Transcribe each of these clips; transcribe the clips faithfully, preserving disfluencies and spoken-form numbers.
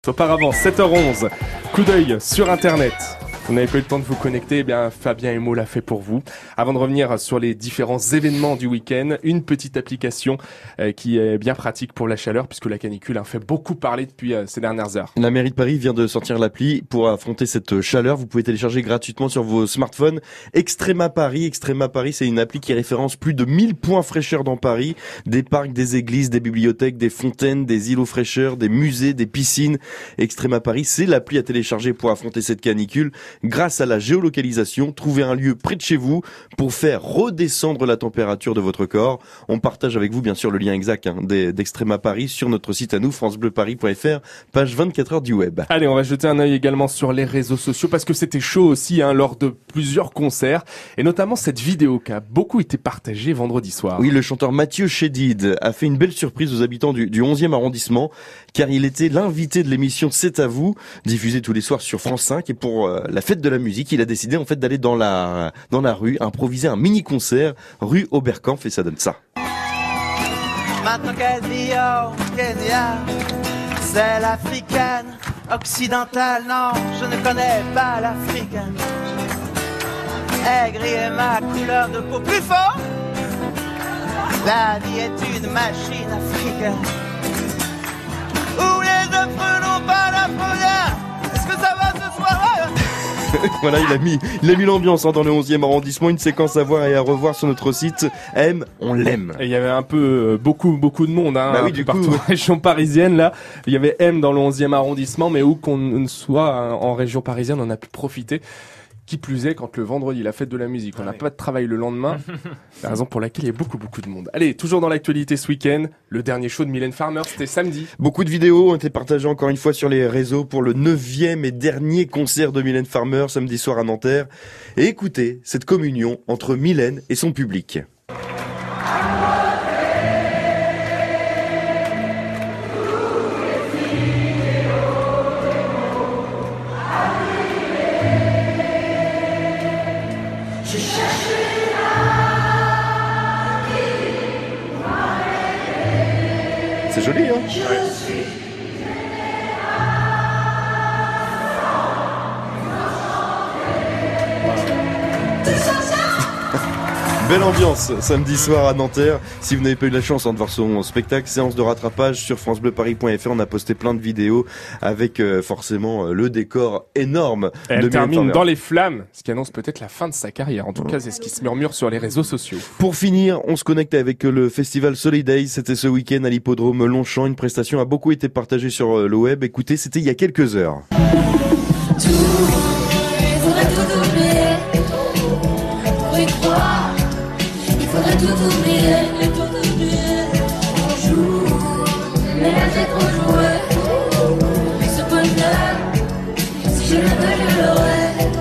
Auparavant, sept heures onze, coup d'œil sur Internet. Vous n'avez pas eu le temps de vous connecter, eh bien Fabien Emo l'a fait pour vous. Avant de revenir sur les différents événements du week-end, une petite application euh, qui est bien pratique pour la chaleur, puisque la canicule a fait beaucoup parler depuis euh, ces dernières heures. La mairie de Paris vient de sortir l'appli pour affronter cette chaleur. Vous pouvez télécharger gratuitement sur vos smartphones. Extrema Paris. Extrema Paris, c'est une appli qui référence plus de mille points fraîcheur dans Paris. Des parcs, des églises, des bibliothèques, des fontaines, des îlots fraîcheur, des musées, des piscines. Extrema Paris, c'est l'appli à télécharger pour affronter cette canicule. Grâce à la géolocalisation, trouvez un lieu près de chez vous pour faire redescendre la température de votre corps. On partage avec vous bien sûr le lien exact hein, d'Extrema Paris sur notre site à nous, francebleuparis point fr, page vingt-quatre heures du web. Allez, on va jeter un œil également sur les réseaux sociaux parce que c'était chaud aussi hein, lors de plusieurs concerts et notamment cette vidéo qui a beaucoup été partagée vendredi soir. Oui, le chanteur Mathieu Chédid a fait une belle surprise aux habitants du, du onzième arrondissement car il était l'invité de l'émission C'est à vous, diffusée tous les soirs sur France cinq et pour euh, la fête de la musique, il a décidé en fait d'aller dans la dans la rue, improviser un mini concert rue Oberkampf et ça donne ça. Maintenant qu'elle vit au Kenya, c'est l'africaine occidentale. Non, je ne connais pas l'Afrique. Aigre est ma couleur de peau plus fort. La vie est une machine africaine où les affreux n'ont pas d'afro. Est-ce que ça va ce soir? Voilà, il a mis, il a mis l'ambiance hein, dans le onzième arrondissement. Une séquence à voir et à revoir sur notre site. M, on l'aime. Et il y avait un peu, euh, beaucoup, beaucoup de monde, hein, bah oui, du partout coup. en région parisienne, là. Il y avait M dans le onzième arrondissement, mais où qu'on soit hein, en région parisienne, on a pu profiter. Qui plus est, quand le vendredi, la fête de la musique, on n'a pas de travail le lendemain, la raison pour laquelle il y a beaucoup, beaucoup de monde. Allez, toujours dans l'actualité ce week-end, le dernier show de Mylène Farmer, c'était samedi. Beaucoup de vidéos ont été partagées encore une fois sur les réseaux pour le neuvième et dernier concert de Mylène Farmer, samedi soir à Nanterre. Et écoutez cette communion entre Mylène et son public. C'est joli, hein? Ouais. Belle ambiance samedi soir à Nanterre. Si vous n'avez pas eu la chance hein, de voir son spectacle, séance de rattrapage sur francebleuparis point fr, on a posté plein de vidéos avec euh, forcément euh, le décor énorme. Et elle de termine dans les flammes, ce qui annonce peut-être la fin de sa carrière. En tout cas, c'est ce qui se murmure sur les réseaux sociaux. Pour finir, on se connecte avec le festival Solidays. C'était ce week-end à l'hippodrome Longchamp. Une prestation a beaucoup été partagée sur le web. Écoutez, c'était il y a quelques heures. Tout, il faudrait tout oublier pour y croire. Il faudrait tout oublier, tout oublier. On joue, mais j'ai trop joué. Ce bonheur, si je le veux, je l'aurai.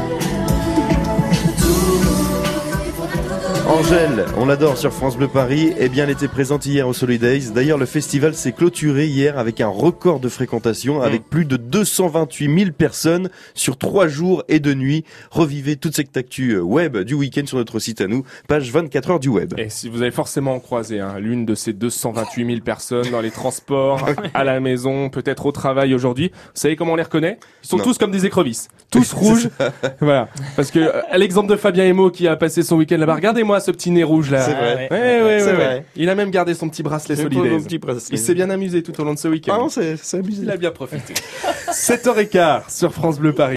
Angèle, on l'adore sur France Bleu Paris. Eh bien, elle était présente hier au Solidays. D'ailleurs, le festival s'est clôturé hier avec un record de fréquentation, avec plus de deux cent vingt-huit mille personnes sur trois jours et deux nuits. Revivez toute cette actu web du week-end sur notre site à nous, page vingt-quatre heures du web. Et si vous avez forcément croisé hein, l'une de ces deux cent vingt-huit mille personnes dans les transports, à la maison, peut-être au travail aujourd'hui, vous savez comment on les reconnaît? Ils sont non. tous comme des écrevisses, tous rouges. Voilà, parce que à l'exemple de Fabien Emo qui a passé son week-end là-bas, regardez-moi ce petit nez rouge là. C'est vrai. Ouais, ouais, ouais, c'est ouais. vrai. Il a même gardé son petit bracelet Solidays. Il s'est bien amusé tout au long de ce week-end. Ah non, c'est, c'est amusé. Il a bien profité. sept heures quinze sur France Bleu Paris.